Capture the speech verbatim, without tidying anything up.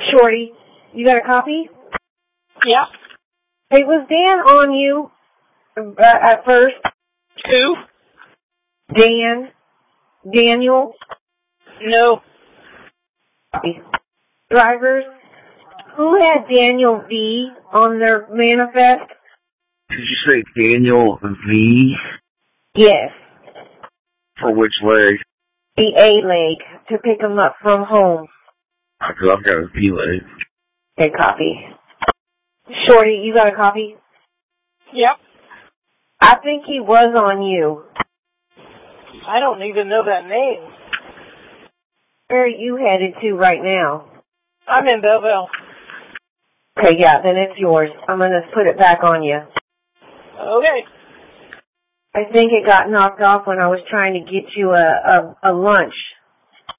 Shorty, you got a copy? Yeah. Hey, was Dan on you uh, at first? Who? Dan? Daniel? No. Drivers? Who had Daniel V on their manifest? Did you say Daniel V? Yes. For which leg? The A leg, to pick him up from home. Because I've got a B leg. Okay, copy. Shorty, you got a copy? Yep. I think he was on you. I don't even know that name. Where are you headed to right now? I'm in Belleville. Okay, yeah, then it's yours. I'm going to put it back on you. Okay. I think it got knocked off when I was trying to get you a, a, a lunch.